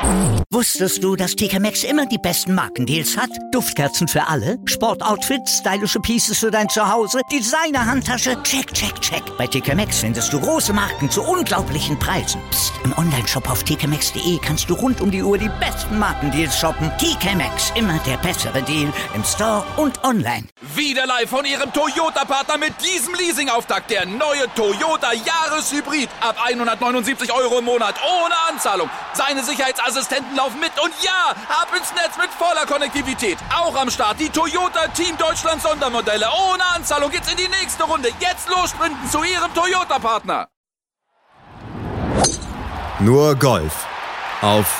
Wusstest du, dass TK Maxx immer die besten Markendeals hat? Duftkerzen für alle, Sportoutfits, stylische Pieces für dein Zuhause, Designer-Handtasche, check, check, check. Bei TK Maxx findest du große Marken zu unglaublichen Preisen. Psst. Im Onlineshop auf tkmaxx.de kannst du rund um die Uhr die besten Markendeals shoppen. TK Maxx, immer der bessere Deal im Store und online. Wieder live von Ihrem Toyota-Partner mit diesem Leasing-Auftakt. Der neue Toyota Jahreshybrid. Ab 179 € im Monat. Ohne Anzahlung. Seine Sicherheitsassistenten laufen mit. Und ja, ab ins Netz mit voller Konnektivität. Auch am Start die Toyota Team Deutschland Sondermodelle. Ohne Anzahlung geht's in die nächste Runde. Jetzt los sprinten zu Ihrem Toyota-Partner. Nur Golf auf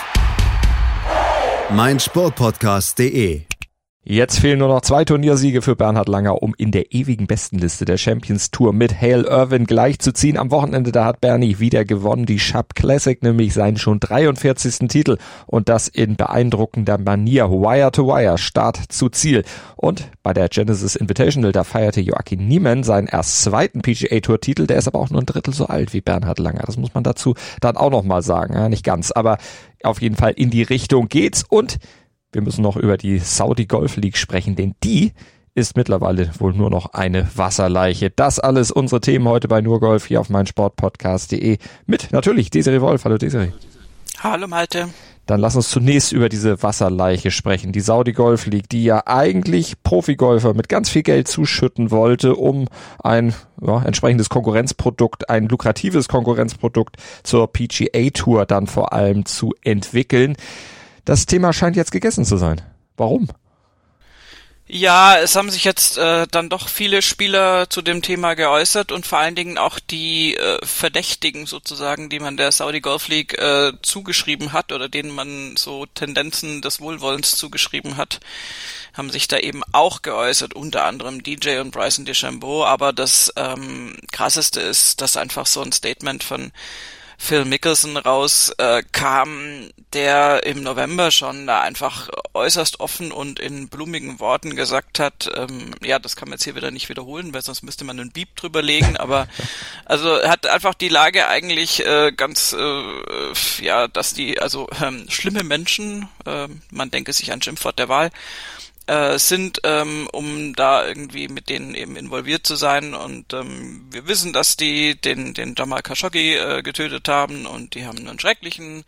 meinsportpodcast.de. Jetzt fehlen nur noch 2 Turniersiege für Bernhard Langer, um in der ewigen Bestenliste der Champions Tour mit Hale Irwin gleichzuziehen. Am Wochenende, da hat Bernie wieder gewonnen, die Chubb Classic, nämlich seinen schon 43. Titel. Und das in beeindruckender Manier, Wire to Wire, Start zu Ziel. Und bei der Genesis Invitational, da feierte Joaquin Niemann seinen erst 2. PGA-Tour-Titel. Der ist aber auch nur ein Drittel so alt wie Bernhard Langer. Das muss man dazu dann auch nochmal sagen. Ja, nicht ganz, aber auf jeden Fall in die Richtung geht's. Und wir müssen noch über die Saudi Golf League sprechen, denn die ist mittlerweile wohl nur noch eine Wasserleiche. Das alles unsere Themen heute bei Nur Golf hier auf meinsportpodcast.de mit natürlich Desiree Wolf. Hallo Desiree. Hallo Malte. Dann lass uns zunächst über diese Wasserleiche sprechen. Die Saudi Golf League, die ja eigentlich Profigolfer mit ganz viel Geld zuschütten wollte, um ein entsprechendes Konkurrenzprodukt, ein lukratives Konkurrenzprodukt zur PGA Tour dann vor allem zu entwickeln. Das Thema scheint jetzt gegessen zu sein. Warum? Ja, es haben sich jetzt dann doch viele Spieler zu dem Thema geäußert und vor allen Dingen auch die Verdächtigen sozusagen, die man der Saudi Golf League zugeschrieben hat oder denen man so Tendenzen des Wohlwollens zugeschrieben hat, haben sich da eben auch geäußert, unter anderem DJ und Bryson DeChambeau. Aber das Krasseste ist, dass einfach so ein Statement von Phil Mickelson rauskam, der im November schon da einfach äußerst offen und in blumigen Worten gesagt hat, ja, das kann man jetzt hier wieder nicht wiederholen, weil sonst müsste man einen Beep drüber legen, aber also er hat einfach die Lage eigentlich ganz, dass die, schlimme Menschen, man denke sich ein Schimpfwort der Wahl, sind, um da irgendwie mit denen eben involviert zu sein. Und wir wissen, dass die den Jamal Khashoggi getötet haben und die haben einen schrecklichen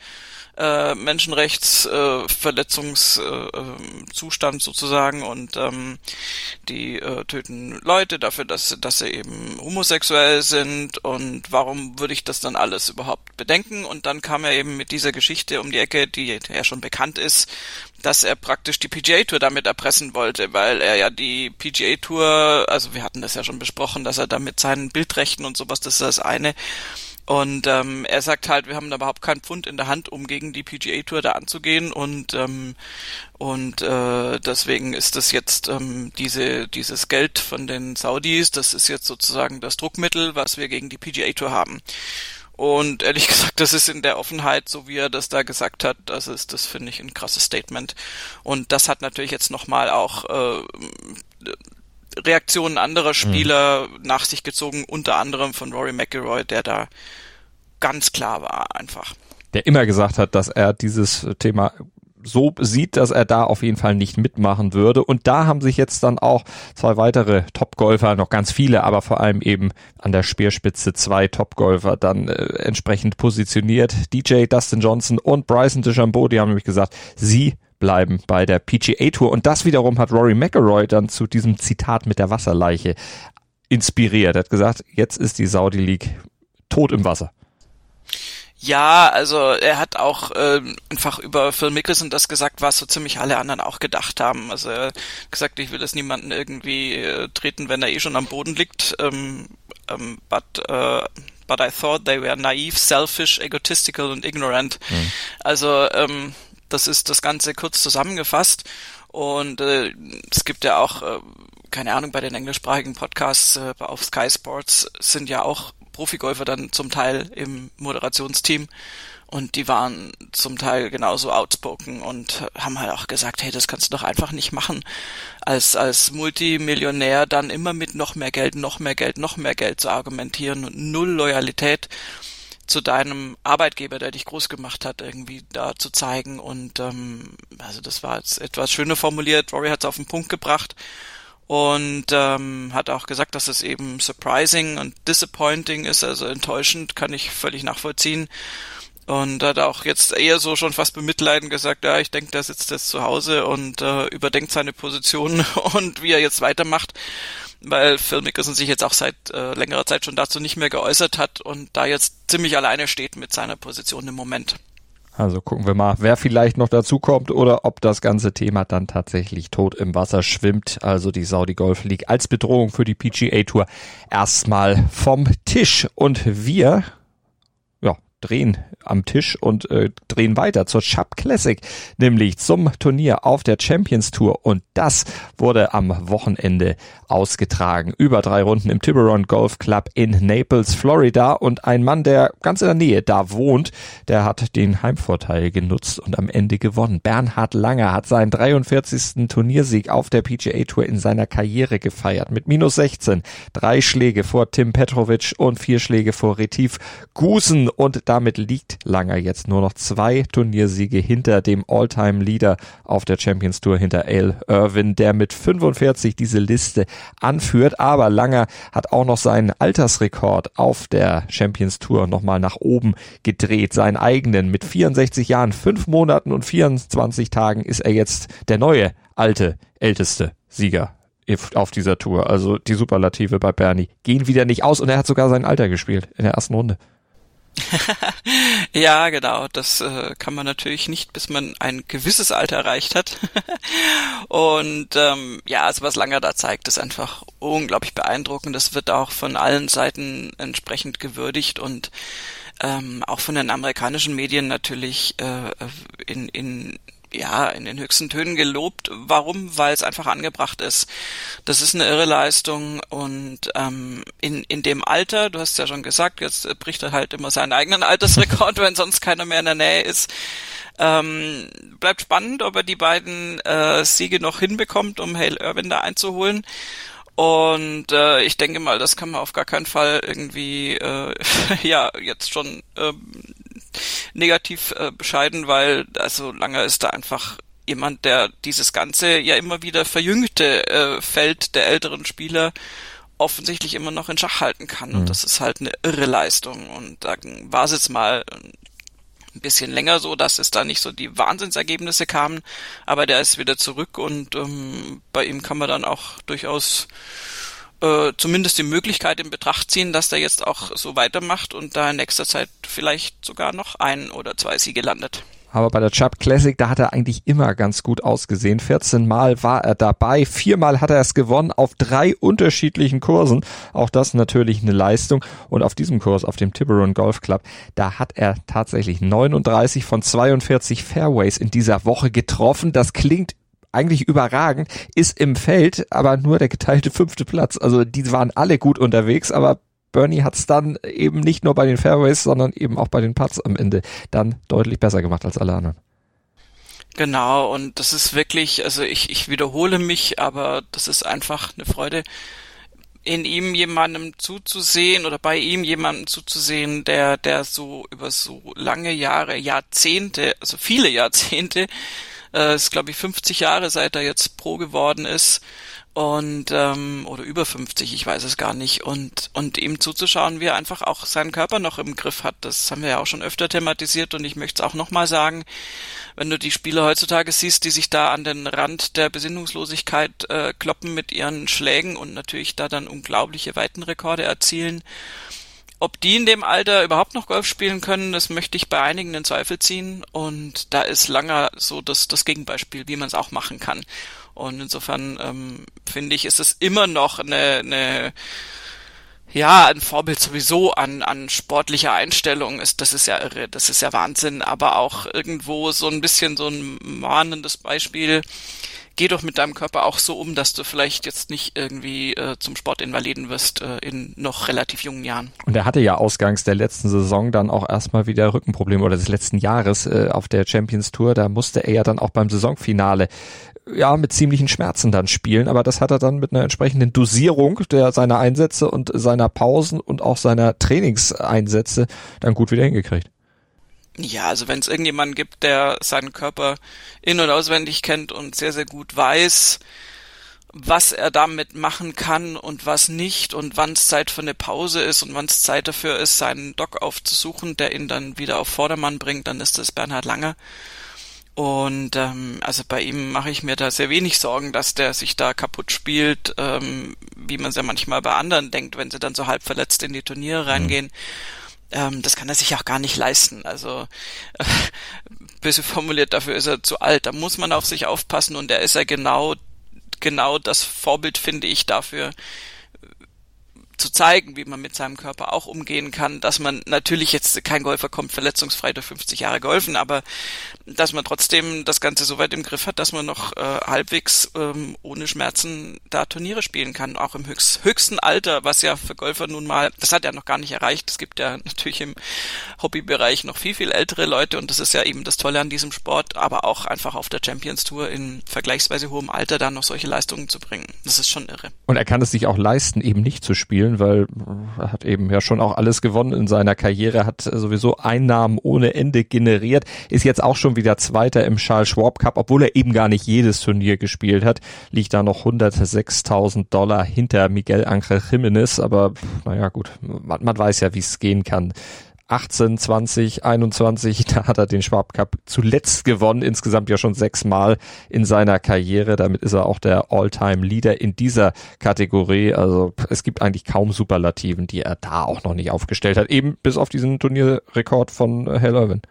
Menschenrechtsverletzungszustand sozusagen und die töten Leute dafür, dass sie eben homosexuell sind und warum würde ich das dann alles überhaupt bedenken? Und dann kam er eben mit dieser Geschichte um die Ecke, die ja schon bekannt ist, dass er praktisch die PGA Tour damit erpressen wollte, weil er ja die PGA Tour, also wir hatten das ja schon besprochen, dass er da mit seinen Bildrechten und sowas, das ist das eine. Und er sagt halt, wir haben da überhaupt keinen Pfund in der Hand, um gegen die PGA Tour da anzugehen und deswegen ist das jetzt dieses Geld von den Saudis, das ist jetzt sozusagen das Druckmittel, was wir gegen die PGA Tour haben. Und ehrlich gesagt, das ist in der Offenheit, so wie er das da gesagt hat, das finde ich ein krasses Statement. Und das hat natürlich jetzt nochmal auch Reaktionen anderer Spieler nach sich gezogen, unter anderem von Rory McIlroy, der da ganz klar war einfach. Der immer gesagt hat, dass er dieses Thema so sieht, dass er da auf jeden Fall nicht mitmachen würde. Und da haben sich jetzt dann auch 2 weitere Top-Golfer, noch ganz viele, aber vor allem eben an der Speerspitze 2 Top-Golfer dann entsprechend positioniert. DJ Dustin Johnson und Bryson DeChambeau, die haben nämlich gesagt, sie bleiben bei der PGA Tour. Und das wiederum hat Rory McIlroy dann zu diesem Zitat mit der Wasserleiche inspiriert. Er hat gesagt, jetzt ist die Saudi League tot im Wasser. Ja, also er hat auch einfach über Phil Mickelson das gesagt, was so ziemlich alle anderen auch gedacht haben. Also er hat gesagt, ich will es niemanden irgendwie treten, wenn er eh schon am Boden liegt. But I thought they were naive, selfish, egotistical und ignorant. Also das ist das Ganze kurz zusammengefasst und es gibt ja auch, keine Ahnung, bei den englischsprachigen Podcasts auf Sky Sports sind ja auch Profigolfer dann zum Teil im Moderationsteam und die waren zum Teil genauso outspoken und haben halt auch gesagt, hey, das kannst du doch einfach nicht machen, als Multimillionär dann immer mit noch mehr Geld zu argumentieren und null Loyalität zu deinem Arbeitgeber, der dich groß gemacht hat, irgendwie da zu zeigen. Und also das war jetzt etwas schöner formuliert. Rory hat es auf den Punkt gebracht und hat auch gesagt, dass es eben surprising und disappointing ist, also enttäuschend, kann ich völlig nachvollziehen. Und hat auch jetzt eher so schon fast bemitleidend gesagt, ja, ich denke, der sitzt jetzt zu Hause und überdenkt seine Position und wie er jetzt weitermacht, weil Phil Mickelson sich jetzt auch seit längerer Zeit schon dazu nicht mehr geäußert hat und da jetzt ziemlich alleine steht mit seiner Position im Moment. Also gucken wir mal, wer vielleicht noch dazu kommt oder ob das ganze Thema dann tatsächlich tot im Wasser schwimmt. Also die Saudi Golf League als Bedrohung für die PGA Tour erstmal vom Tisch. Und wir drehen am Tisch und drehen weiter zur Chubb Classic, nämlich zum Turnier auf der Champions Tour, und das wurde am Wochenende ausgetragen. Über 3 Runden im Tiburon Golf Club in Naples, Florida, und ein Mann, der ganz in der Nähe da wohnt, der hat den Heimvorteil genutzt und am Ende gewonnen. Bernhard Langer hat seinen 43. Turniersieg auf der PGA Tour in seiner Karriere gefeiert mit -16, 3 Schläge vor Tim Petrovic und 4 Schläge vor Retief Goosen, und damit liegt Langer jetzt nur noch 2 Turniersiege hinter dem All-Time-Leader auf der Champions Tour, hinter Hale Irwin, der mit 45 diese Liste anführt. Aber Langer hat auch noch seinen Altersrekord auf der Champions Tour nochmal nach oben gedreht, seinen eigenen. Mit 64 Jahren, 5 Monaten und 24 Tagen ist er jetzt der neue, älteste Sieger auf dieser Tour. Also die Superlative bei Bernie gehen wieder nicht aus, und er hat sogar sein Alter gespielt in der ersten Runde. Ja, genau, das kann man natürlich nicht, bis man ein gewisses Alter erreicht hat. Und also was Langer da zeigt, ist einfach unglaublich beeindruckend. Das wird auch von allen Seiten entsprechend gewürdigt und auch von den amerikanischen Medien natürlich in den höchsten Tönen gelobt. Warum? Weil es einfach angebracht ist. Das ist eine irre Leistung, und in dem Alter, du hast es ja schon gesagt, jetzt bricht er halt immer seinen eigenen Altersrekord, wenn sonst keiner mehr in der Nähe ist. Bleibt spannend, ob er die beiden Siege noch hinbekommt, um Hale Irwin da einzuholen. Und ich denke mal, das kann man auf gar keinen Fall irgendwie jetzt schon negativ bescheiden, weil also Langer ist da einfach jemand, der dieses ganze ja immer wieder verjüngte Feld der älteren Spieler offensichtlich immer noch in Schach halten kann. Und das ist halt eine irre Leistung. Und da war es jetzt mal ein bisschen länger so, dass es da nicht so die Wahnsinnsergebnisse kamen, aber der ist wieder zurück, und bei ihm kann man dann auch durchaus zumindest die Möglichkeit in Betracht ziehen, dass der jetzt auch so weitermacht und da in nächster Zeit vielleicht sogar noch 1 oder 2 Siege landet. Aber bei der Chubb Classic, da hat er eigentlich immer ganz gut ausgesehen. 14 Mal war er dabei, 4 Mal hat er es gewonnen auf 3 unterschiedlichen Kursen. Auch das natürlich eine Leistung. Und auf diesem Kurs, auf dem Tiburon Golf Club, da hat er tatsächlich 39 von 42 Fairways in dieser Woche getroffen. Das klingt eigentlich überragend, ist im Feld aber nur der geteilte 5. Platz. Also die waren alle gut unterwegs, aber Bernie hat es dann eben nicht nur bei den Fairways, sondern eben auch bei den Putts am Ende dann deutlich besser gemacht als alle anderen. Genau, und das ist wirklich, also ich wiederhole mich, aber das ist einfach eine Freude, in ihm jemandem zuzusehen oder bei ihm jemandem zuzusehen, der so über so lange Jahre, Jahrzehnte, also viele Jahrzehnte, ist glaube ich 50 Jahre, seit er jetzt Pro geworden ist, und oder über 50, ich weiß es gar nicht, und ihm zuzuschauen, wie er einfach auch seinen Körper noch im Griff hat. Das haben wir ja auch schon öfter thematisiert, und ich möchte es auch nochmal sagen, wenn du die Spieler heutzutage siehst, die sich da an den Rand der Besinnungslosigkeit kloppen mit ihren Schlägen und natürlich da dann unglaubliche Weitenrekorde erzielen, ob die in dem Alter überhaupt noch Golf spielen können, das möchte ich bei einigen in Zweifel ziehen, und da ist Langer so das Gegenbeispiel, wie man es auch machen kann. Und insofern finde ich, ist es immer noch ein Vorbild sowieso an sportlicher Einstellung. Das ist ja irre, das ist ja Wahnsinn, aber auch irgendwo so ein bisschen so ein mahnendes Beispiel geh doch mit deinem Körper auch so um, dass du vielleicht jetzt nicht irgendwie zum Sportinvaliden wirst in noch relativ jungen Jahren. Und er hatte ja ausgangs der letzten Saison dann auch erstmal wieder Rückenprobleme oder des letzten Jahres auf der Champions Tour. Da musste er ja dann auch beim Saisonfinale mit ziemlichen Schmerzen dann spielen, aber das hat er dann mit einer entsprechenden Dosierung seiner Einsätze und seiner Pausen und auch seiner Trainingseinsätze dann gut wieder hingekriegt. Ja, also wenn es irgendjemanden gibt, der seinen Körper in- und auswendig kennt und sehr, sehr gut weiß, was er damit machen kann und was nicht und wann es Zeit für eine Pause ist und wann es Zeit dafür ist, seinen Doc aufzusuchen, der ihn dann wieder auf Vordermann bringt, dann ist das Bernhard Langer. Und also bei ihm mache ich mir da sehr wenig Sorgen, dass der sich da kaputt spielt, wie man es ja manchmal bei anderen denkt, wenn sie dann so halb verletzt in die Turniere reingehen. Das kann er sich auch gar nicht leisten. Also böse formuliert, dafür ist er zu alt. Da muss man auf sich aufpassen und er ist ja genau das Vorbild, finde ich, dafür zu zeigen, wie man mit seinem Körper auch umgehen kann, dass man natürlich jetzt, kein Golfer kommt verletzungsfrei durch 50 Jahre golfen, aber dass man trotzdem das Ganze so weit im Griff hat, dass man noch halbwegs ohne Schmerzen da Turniere spielen kann, auch im höchsten Alter, was ja für Golfer nun mal, das hat er noch gar nicht erreicht. Es gibt ja natürlich im Hobbybereich noch viel, viel ältere Leute und das ist ja eben das Tolle an diesem Sport, aber auch einfach auf der Champions Tour in vergleichsweise hohem Alter da noch solche Leistungen zu bringen. Das ist schon irre. Und er kann es sich auch leisten, eben nicht zu spielen, weil er hat eben ja schon auch alles gewonnen in seiner Karriere, hat sowieso Einnahmen ohne Ende generiert, ist jetzt auch schon wieder Zweiter im Charles Schwab Cup, obwohl er eben gar nicht jedes Turnier gespielt hat, liegt da noch $106.000 hinter Miguel Ángel Jiménez, aber naja gut, man weiß ja, wie es gehen kann. 18, 20, 21, da hat er den Schwab Cup zuletzt gewonnen, insgesamt ja schon 6-mal in seiner Karriere. Damit ist er auch der All-Time-Leader in dieser Kategorie. Also es gibt eigentlich kaum Superlativen, die er da auch noch nicht aufgestellt hat, eben bis auf diesen Turnierrekord von Hale Irwin.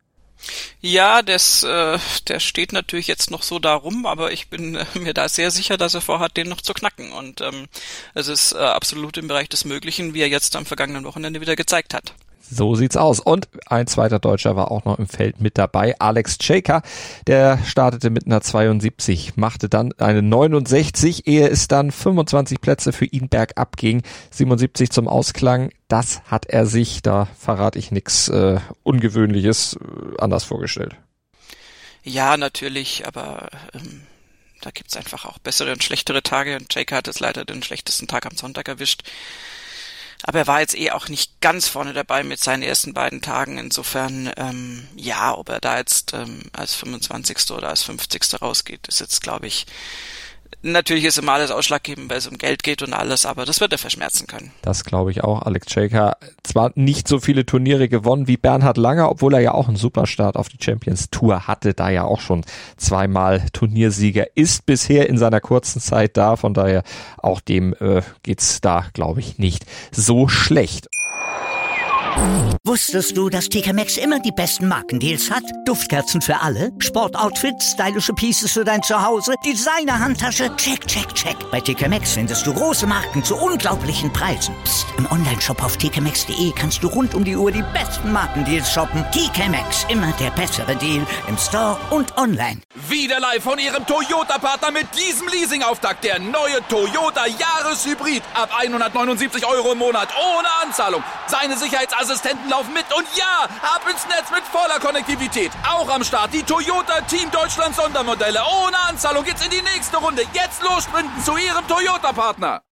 Ja, der steht natürlich jetzt noch so da rum, aber ich bin mir da sehr sicher, dass er vorhat, den noch zu knacken. Und es ist absolut im Bereich des Möglichen, wie er jetzt am vergangenen Wochenende wieder gezeigt hat. So sieht's aus. Und ein zweiter Deutscher war auch noch im Feld mit dabei, Alex Cejka. Der startete mit einer 72, machte dann eine 69, ehe es dann 25 Plätze für ihn bergab ging. 77 zum Ausklang. Das hat er sich, da verrate ich nichts Ungewöhnliches, anders vorgestellt. Ja, natürlich, aber da gibt's einfach auch bessere und schlechtere Tage. Und Cejka hat jetzt leider den schlechtesten Tag am Sonntag erwischt. Aber er war jetzt auch nicht ganz vorne dabei mit seinen ersten beiden Tagen. Insofern, ob er da jetzt als 25. oder als 50. rausgeht, ist jetzt, glaube ich, natürlich ist immer alles ausschlaggebend, weil es um Geld geht und alles, aber das wird er verschmerzen können. Das glaube ich auch. Alex Cejka zwar nicht so viele Turniere gewonnen wie Bernhard Langer, obwohl er ja auch einen Superstart auf die Champions Tour hatte, da ja auch schon 2-mal Turniersieger ist bisher in seiner kurzen Zeit da. Von daher auch dem geht's da, glaube ich, nicht so schlecht. Wusstest du, dass TK Maxx immer die besten Markendeals hat? Duftkerzen für alle, Sportoutfits, stylische Pieces für dein Zuhause, Designer-Handtasche, check, check, check. Bei TK Maxx findest du große Marken zu unglaublichen Preisen. Psst. Im Onlineshop auf tkmaxx.de kannst du rund um die Uhr die besten Markendeals shoppen. TK Maxx, immer der bessere Deal im Store und online. Wieder live von Ihrem Toyota-Partner mit diesem Leasing-Auftakt. Der neue Toyota Jahreshybrid. Ab 179 € im Monat. Ohne Anzahlung. Seine Sicherheitsassistenten laufen mit. Und ja, ab ins Netz mit voller Konnektivität. Auch am Start die Toyota Team Deutschland Sondermodelle. Ohne Anzahlung geht's in die nächste Runde. Jetzt los sprinten zu Ihrem Toyota-Partner.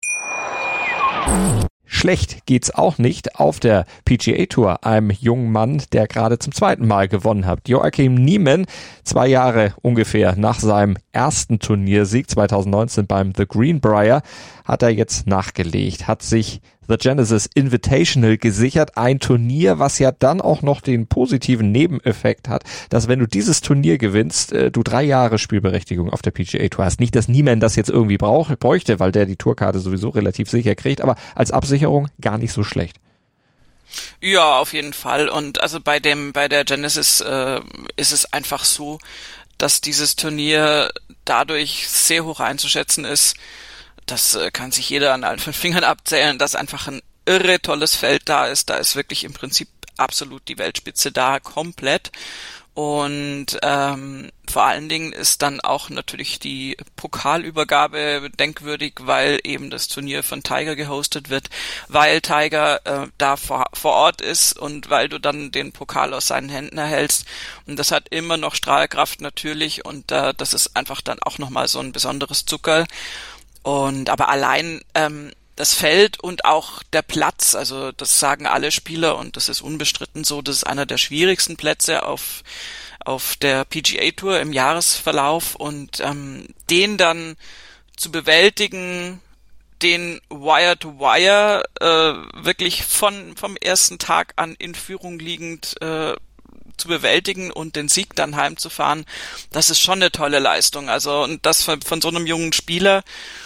Schlecht geht's auch nicht auf der PGA Tour, einem jungen Mann, der gerade zum 2. Mal gewonnen hat. Joaquim Niemann, 2 Jahre ungefähr nach seinem ersten Turniersieg 2019 beim The Greenbrier, hat er jetzt nachgelegt, hat sich The Genesis Invitational gesichert, ein Turnier, was ja dann auch noch den positiven Nebeneffekt hat, dass wenn du dieses Turnier gewinnst, du 3 Jahre Spielberechtigung auf der PGA Tour hast. Nicht, dass niemand das jetzt irgendwie bräuchte, weil der die Tourkarte sowieso relativ sicher kriegt, aber als Absicherung gar nicht so schlecht. Ja, auf jeden Fall. Und also bei der Genesis ist es einfach so, dass dieses Turnier dadurch sehr hoch einzuschätzen ist. Das kann sich jeder an allen 5 Fingern abzählen, dass einfach ein irre tolles Feld da ist. Da ist wirklich im Prinzip absolut die Weltspitze da, komplett. Und vor allen Dingen ist dann auch natürlich die Pokalübergabe denkwürdig, weil eben das Turnier von Tiger gehostet wird, weil Tiger da vor Ort ist und weil du dann den Pokal aus seinen Händen erhältst. Und das hat immer noch Strahlkraft natürlich und das ist einfach dann auch nochmal so ein besonderes Zuckerl. Und aber allein das Feld und auch der Platz, also das sagen alle Spieler und das ist unbestritten so, das ist einer der schwierigsten Plätze auf der PGA Tour im Jahresverlauf und den dann zu bewältigen, den Wire to Wire wirklich vom ersten Tag an in Führung liegend zu bewältigen und den Sieg dann heimzufahren, das ist schon eine tolle Leistung. Also und das von so einem jungen Spieler.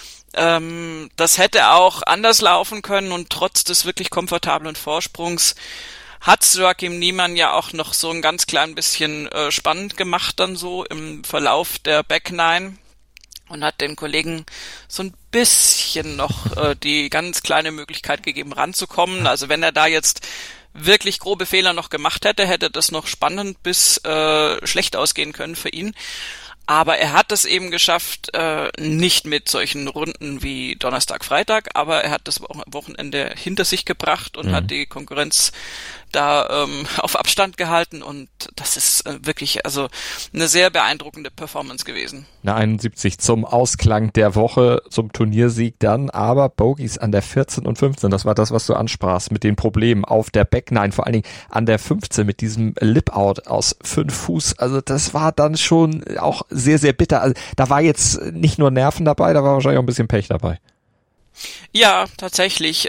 Das hätte auch anders laufen können und trotz des wirklich komfortablen Vorsprungs hat's Joaquim Niemann ja auch noch so ein ganz klein bisschen spannend gemacht dann so im Verlauf der Back Nine und hat den Kollegen so ein bisschen noch die ganz kleine Möglichkeit gegeben ranzukommen. Also wenn er da jetzt wirklich grobe Fehler noch gemacht hätte das noch spannend bis schlecht ausgehen können für ihn. Aber er hat es eben geschafft, nicht mit solchen Runden wie Donnerstag, Freitag, aber er hat das Wochenende hinter sich gebracht und hat die Konkurrenz da auf Abstand gehalten und das ist wirklich also eine sehr beeindruckende Performance gewesen. Eine 71 zum Ausklang der Woche, zum Turniersieg dann, aber Bogies an der 14 und 15, das war das, was du ansprachst mit den Problemen auf der Back Nine, vor allen Dingen an der 15 mit diesem Lip-Out aus 5 Fuß, also das war dann schon auch sehr, sehr bitter, also da war jetzt nicht nur Nerven dabei, da war wahrscheinlich auch ein bisschen Pech dabei. Ja, tatsächlich,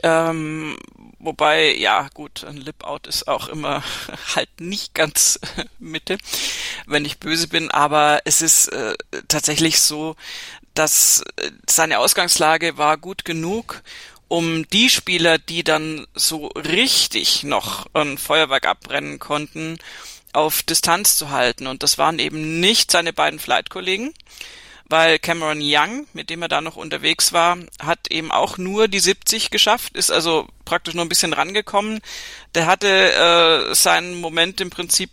wobei, ja gut, ein Lip-Out ist auch immer halt nicht ganz Mitte, wenn ich böse bin, aber es ist tatsächlich so, dass seine Ausgangslage war gut genug, um die Spieler, die dann so richtig noch ein Feuerwerk abbrennen konnten, auf Distanz zu halten. Und das waren eben nicht seine beiden Flight-Kollegen, weil Cameron Young, mit dem er da noch unterwegs war, hat eben auch nur die 70 geschafft, ist also praktisch nur ein bisschen rangekommen. Der hatte seinen Moment im Prinzip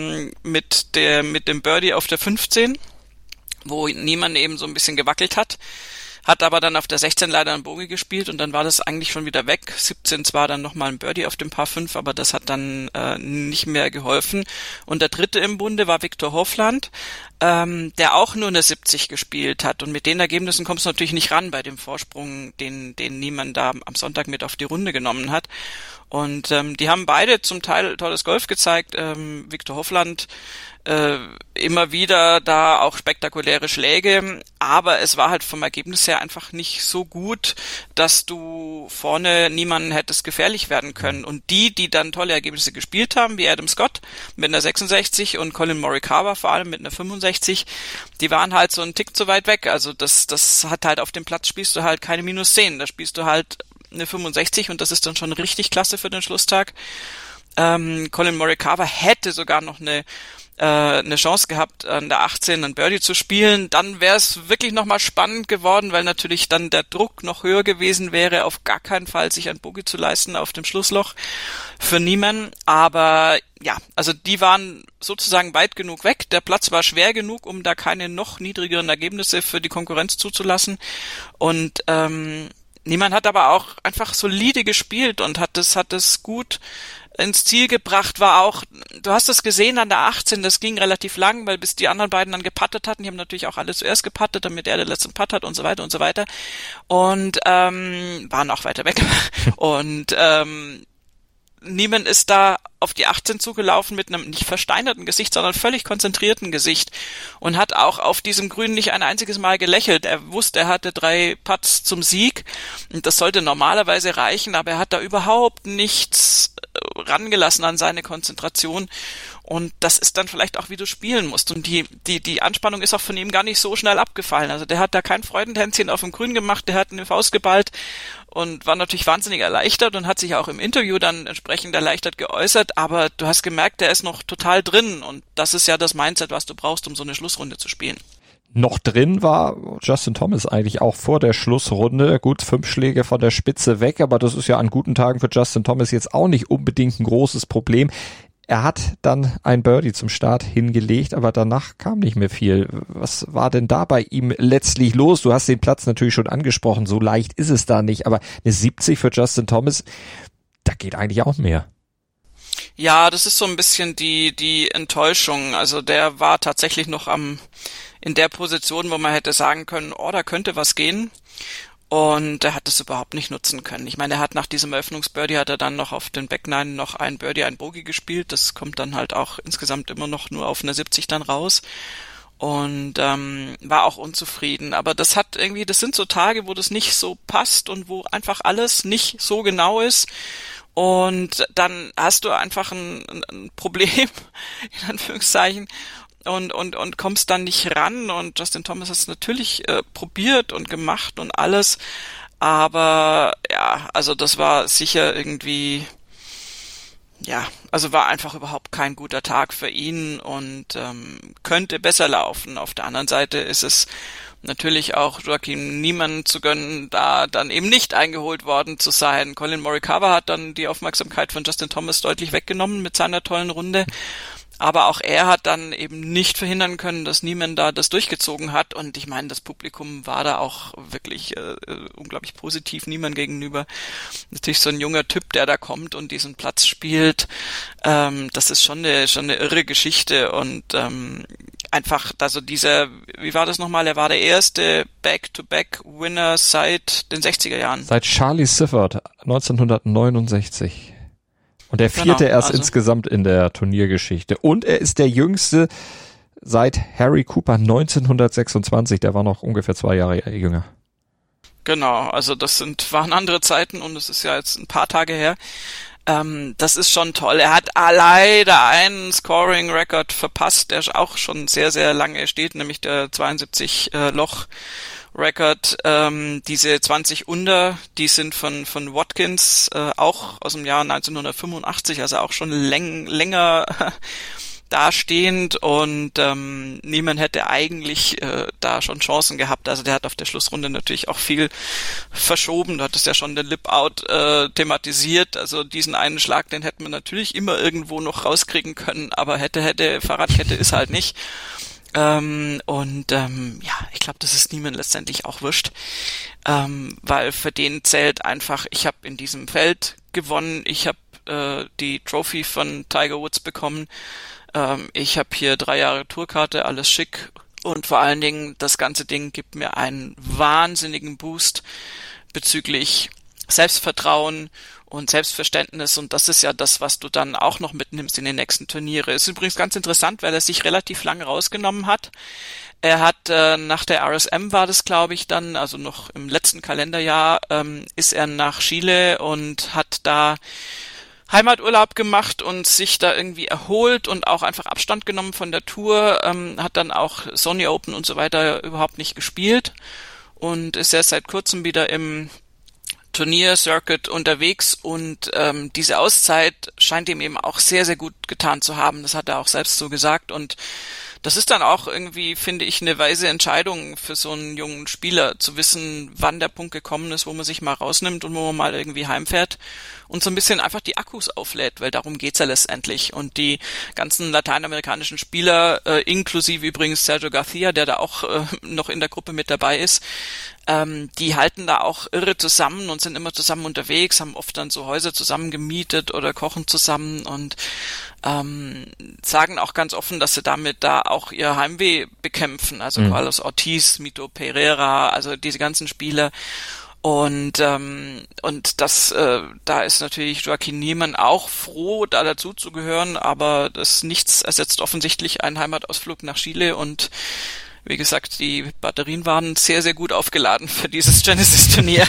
mit dem Birdie auf der 15, wo niemand eben so ein bisschen gewackelt hat aber dann auf der 16 leider ein Bogey gespielt und dann war das eigentlich schon wieder weg. 17 zwar dann nochmal ein Birdie auf dem Par 5, aber das hat dann nicht mehr geholfen. Und der dritte im Bunde war Viktor Hovland, der auch nur eine 70 gespielt hat und mit den Ergebnissen kommst du natürlich nicht ran bei dem Vorsprung, den niemand da am Sonntag mit auf die Runde genommen hat. Und die haben beide zum Teil tolles Golf gezeigt. Viktor Hovland immer wieder da auch spektakuläre Schläge, aber es war halt vom Ergebnis her einfach nicht so gut, dass du vorne niemanden hättest gefährlich werden können. Und die dann tolle Ergebnisse gespielt haben, wie Adam Scott mit einer 66 und Colin Morikawa vor allem mit einer 65, die waren halt so einen Tick zu weit weg. Also das hat halt auf dem Platz spielst du halt keine -10, da spielst du halt eine 65 und das ist dann schon richtig klasse für den Schlusstag. Colin Morikawa hätte sogar noch eine Chance gehabt, an der 18 ein Birdie zu spielen, dann wäre es wirklich nochmal spannend geworden, weil natürlich dann der Druck noch höher gewesen wäre, auf gar keinen Fall sich ein Bogey zu leisten auf dem Schlussloch für niemanden. Aber ja, also die waren sozusagen weit genug weg. Der Platz war schwer genug, um da keine noch niedrigeren Ergebnisse für die Konkurrenz zuzulassen. Und niemand hat aber auch einfach solide gespielt und hat es gut ins Ziel gebracht, war auch, du hast es gesehen an der 18, das ging relativ lang, weil bis die anderen beiden dann geputtet hatten, die haben natürlich auch alle zuerst geputtet, damit er den letzten Putt hat und so weiter und so weiter und waren auch weiter weg und niemand ist da auf die 18 zugelaufen mit einem nicht versteinerten Gesicht, sondern völlig konzentrierten Gesicht und hat auch auf diesem Grün nicht ein einziges Mal gelächelt. Er wusste, er hatte 3 Putts zum Sieg und das sollte normalerweise reichen, aber er hat da überhaupt nichts rangelassen an seine Konzentration und das ist dann vielleicht auch, wie du spielen musst und die Anspannung ist auch von ihm gar nicht so schnell abgefallen. Also der hat da kein Freudentänzchen auf dem Grün gemacht, der hat eine Faust geballt und war natürlich wahnsinnig erleichtert und hat sich auch im Interview dann entsprechend erleichtert geäußert, aber du hast gemerkt, der ist noch total drin und das ist ja das Mindset, was du brauchst, um so eine Schlussrunde zu spielen. Noch drin war Justin Thomas eigentlich auch vor der Schlussrunde. Gut, 5 Schläge von der Spitze weg, aber das ist ja an guten Tagen für Justin Thomas jetzt auch nicht unbedingt ein großes Problem. Er hat dann ein Birdie zum Start hingelegt, aber danach kam nicht mehr viel. Was war denn da bei ihm letztlich los? Du hast den Platz natürlich schon angesprochen, so leicht ist es da nicht, aber eine 70 für Justin Thomas, da geht eigentlich auch mehr. Ja, das ist so ein bisschen die Enttäuschung. Also der war tatsächlich noch in der Position, wo man hätte sagen können, oh, da könnte was gehen. Und er hat es überhaupt nicht nutzen können. Ich meine, er hat nach diesem Eröffnungsbirdie hat er dann noch auf den Back Nine noch ein Birdie, ein Bogey gespielt. Das kommt dann halt auch insgesamt immer noch nur auf eine 70 dann raus. Und war auch unzufrieden. Aber das sind so Tage, wo das nicht so passt und wo einfach alles nicht so genau ist. Und dann hast du einfach ein Problem, in Anführungszeichen, und kommst dann nicht ran. Und Justin Thomas hat es natürlich probiert und gemacht und alles. Aber ja, also das war sicher irgendwie, ja, also war einfach überhaupt kein guter Tag für ihn und könnte besser laufen. Auf der anderen Seite ist es natürlich auch Joaquin Niemann zu gönnen, da dann eben nicht eingeholt worden zu sein. Collin Morikawa hat dann die Aufmerksamkeit von Justin Thomas deutlich weggenommen mit seiner tollen Runde. Aber auch er hat dann eben nicht verhindern können, dass Niemann da das durchgezogen hat. Und ich meine, das Publikum war da auch wirklich unglaublich positiv Niemann gegenüber. Natürlich so ein junger Typ, der da kommt und diesen Platz spielt. Das ist schon eine irre Geschichte. Und einfach, also wie war das nochmal? Er war der erste Back-to-Back-Winner seit den 60er Jahren. Seit Charlie Sifford 1969. Und der vierte insgesamt in der Turniergeschichte. Und er ist der jüngste seit Harry Cooper 1926. Der war noch ungefähr 2 Jahre jünger. Genau, also das waren andere Zeiten und es ist ja jetzt ein paar Tage her. Das ist schon toll. Er hat leider einen Scoring-Record verpasst, der auch schon sehr, sehr lange steht, nämlich der 72 Loch-Record. Diese 20 Under, die sind von Watkins, auch aus dem Jahr 1985, also auch schon länger dastehend und niemand hätte eigentlich da schon Chancen gehabt. Also der hat auf der Schlussrunde natürlich auch viel verschoben. Du hattest ja schon den Lip-Out thematisiert. Also diesen einen Schlag, den hätte man natürlich immer irgendwo noch rauskriegen können, aber Fahrradkette ist halt nicht. Ja, ich glaube, das ist niemand letztendlich auch wurscht, weil für den zählt einfach, ich habe in diesem Feld gewonnen, ich habe die Trophy von Tiger Woods bekommen, ich habe hier 3 Jahre Tourkarte, alles schick und vor allen Dingen das ganze Ding gibt mir einen wahnsinnigen Boost bezüglich Selbstvertrauen und Selbstverständnis und das ist ja das, was du dann auch noch mitnimmst in den nächsten Turniere. Ist übrigens ganz interessant, weil er sich relativ lange rausgenommen hat. Er hat nach der RSM war das, glaube ich, dann, also noch im letzten Kalenderjahr, ist er nach Chile und hat da Heimaturlaub gemacht und sich da irgendwie erholt und auch einfach Abstand genommen von der Tour, hat dann auch Sony Open und so weiter überhaupt nicht gespielt und ist erst seit kurzem wieder im Turnier-Circuit unterwegs und diese Auszeit scheint ihm eben auch sehr, sehr gut getan zu haben. Das hat er auch selbst so gesagt und das ist dann auch irgendwie, finde ich, eine weise Entscheidung für so einen jungen Spieler, zu wissen, wann der Punkt gekommen ist, wo man sich mal rausnimmt und wo man mal irgendwie heimfährt und so ein bisschen einfach die Akkus auflädt, weil darum geht's ja letztendlich. Und die ganzen lateinamerikanischen Spieler, inklusive übrigens Sergio Garcia, der da auch noch in der Gruppe mit dabei ist, die halten da auch irre zusammen und sind immer zusammen unterwegs, haben oft dann so Häuser zusammen gemietet oder kochen zusammen und sagen auch ganz offen, dass sie damit da auch ihr Heimweh bekämpfen. Also Carlos Ortiz, Mito Pereira, also diese ganzen Spieler. Und das, da ist natürlich Joaquin Niemann auch froh, da dazu zu gehören, aber das nichts ersetzt offensichtlich einen Heimatausflug nach Chile und wie gesagt, die Batterien waren sehr, sehr gut aufgeladen für dieses Genesis-Turnier.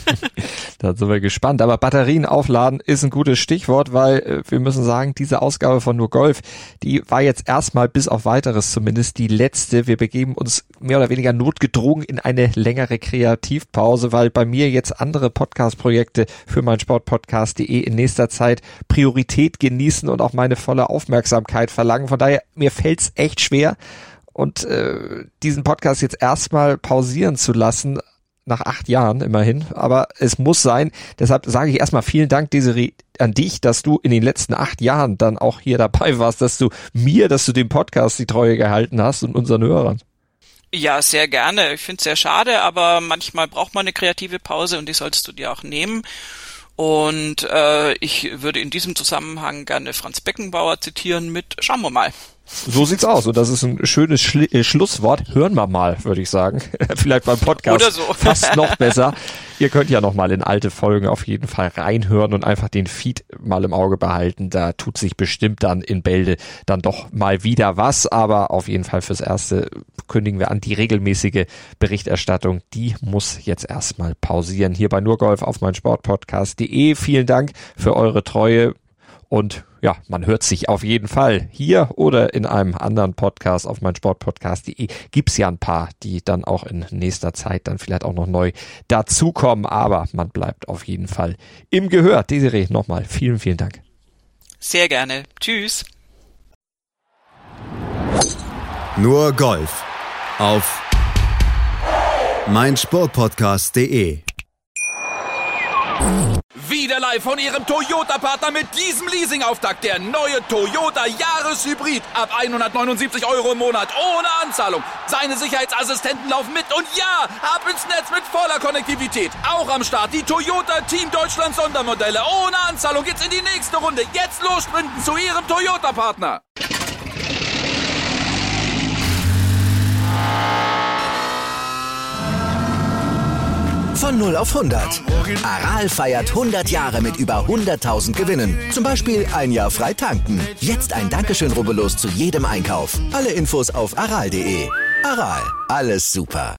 Da sind wir gespannt. Aber Batterien aufladen ist ein gutes Stichwort, weil wir müssen sagen, diese Ausgabe von Nur Golf, die war jetzt erstmal bis auf Weiteres zumindest die letzte. Wir begeben uns mehr oder weniger notgedrungen in eine längere Kreativpause, weil bei mir jetzt andere Podcast-Projekte für meinsportpodcast.de in nächster Zeit Priorität genießen und auch meine volle Aufmerksamkeit verlangen. Von daher, mir fällt's echt schwer, und diesen Podcast jetzt erstmal pausieren zu lassen. nach 8 Jahren immerhin, aber es muss sein. Deshalb sage ich erstmal vielen Dank, Desiree, an dich, dass du in den letzten 8 Jahren dann auch hier dabei warst, dass du dem Podcast die Treue gehalten hast und unseren Hörern. Ja, sehr gerne. Ich finde es sehr schade, aber manchmal braucht man eine kreative Pause und die solltest du dir auch nehmen. Und ich würde in diesem Zusammenhang gerne Franz Beckenbauer zitieren mit "Schauen wir mal". So sieht's aus und das ist ein schönes Schlusswort. Hören wir mal, würde ich sagen. Vielleicht beim Podcast oder so. Fast noch besser. Ihr könnt ja noch mal in alte Folgen auf jeden Fall reinhören und einfach den Feed mal im Auge behalten. Da tut sich bestimmt dann in Bälde dann doch mal wieder was. Aber auf jeden Fall fürs Erste kündigen wir an, die regelmäßige Berichterstattung, die muss jetzt erstmal pausieren. Hier bei Nurgolf auf meinsportpodcast.de. Vielen Dank für eure Treue. Und ja, man hört sich auf jeden Fall hier oder in einem anderen Podcast auf meinsportpodcast.de. Gibt's ja ein paar, die dann auch in nächster Zeit dann vielleicht auch noch neu dazukommen. Aber man bleibt auf jeden Fall im Gehör. Desiree, nochmal vielen, vielen Dank. Sehr gerne. Tschüss. Nur Golf auf meinsportpodcast.de. Wieder live von Ihrem Toyota-Partner mit diesem Leasing-Auftakt. Der neue Toyota Jahreshybrid. Ab 179 Euro im Monat. Ohne Anzahlung. Seine Sicherheitsassistenten laufen mit. Und ja, ab ins Netz mit voller Konnektivität. Auch am Start die Toyota Team Deutschland Sondermodelle. Ohne Anzahlung geht's in die nächste Runde. Jetzt los sprinten zu Ihrem Toyota-Partner. Von 0 auf 100. Aral feiert 100 Jahre mit über 100.000 Gewinnen. Zum Beispiel 1 Jahr frei tanken. Jetzt ein Dankeschön, rubbellos zu jedem Einkauf. Alle Infos auf aral.de. Aral, alles super.